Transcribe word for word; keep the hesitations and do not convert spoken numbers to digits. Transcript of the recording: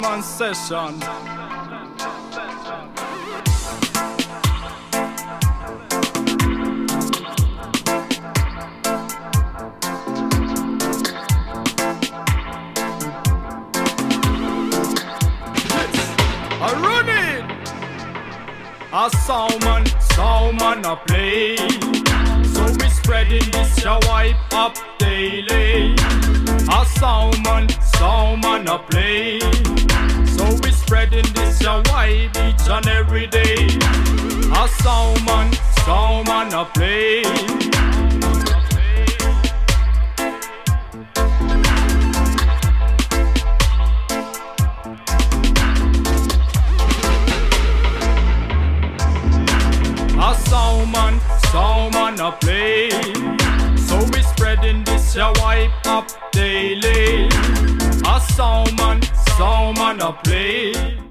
Man session. I run it. A soundman, soundman a play. So we spreading this ya wipe up daily. A soundman, soundman a play. So we spreading this ya wipe each and every day. A soundman, soundman a play. A soundman, soundman a play. So we spreading this ya wipe up daily. A soundman, soundman a play.